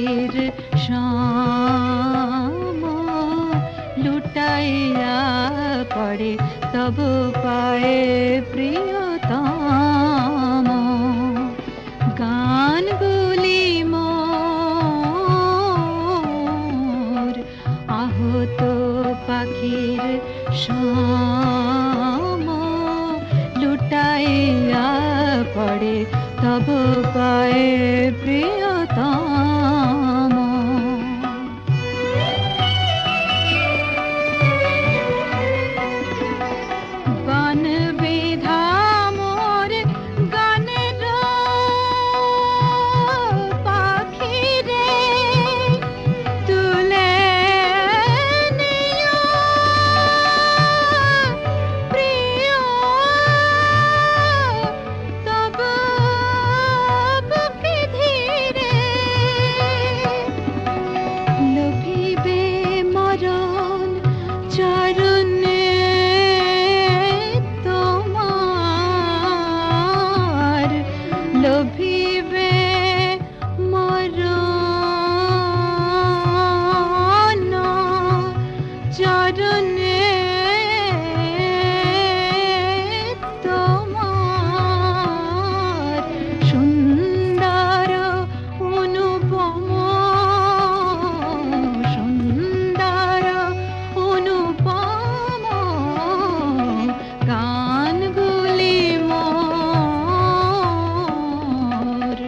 পাখির শাম লুটাইয়া পড়ে তব পায়ে প্রিয়তম গানগুলি মোর আহত পাখির শাম লুটাইয়া পড়ে তব পায়ে প্রিয়তম গান বিধা মোর গানের পাখিরে তুলে নিও প্রিয় তব বুকে ধীরে লোভিবে মরণ চরণে তোমার লোভিবে মরণ চরণে তোমার সুন্দর অনুপম সুন্দর অনুপম গানগুলি মোর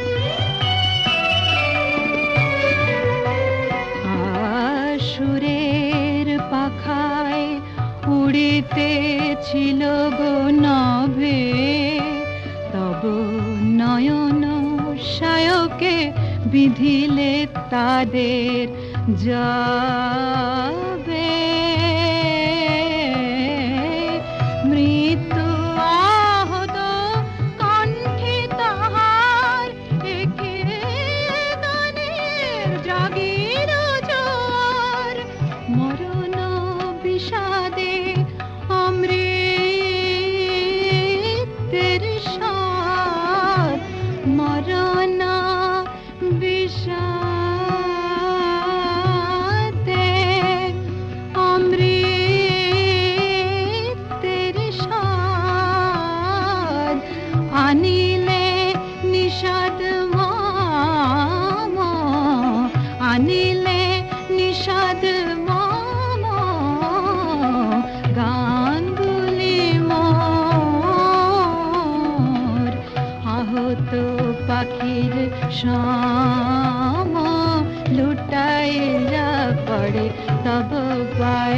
আসুরের পাখায় উড়িতেছিল গো নভে তব নয়ন সায়কে বিধিলে তাদের যাবে মৃত্যু আহত কণ্ঠে তাহার একে গানের জাগির জোর মরণ বিষাদে অমৃতের স্বাদ মরণ বিষাদে অমৃতের স্বাদ আনিলে নিষাদ মম আনিলে নিষাদ মম গানগুলি মোর আহত পাখির শাম লুটাইয়া পড়ে তব পায়ে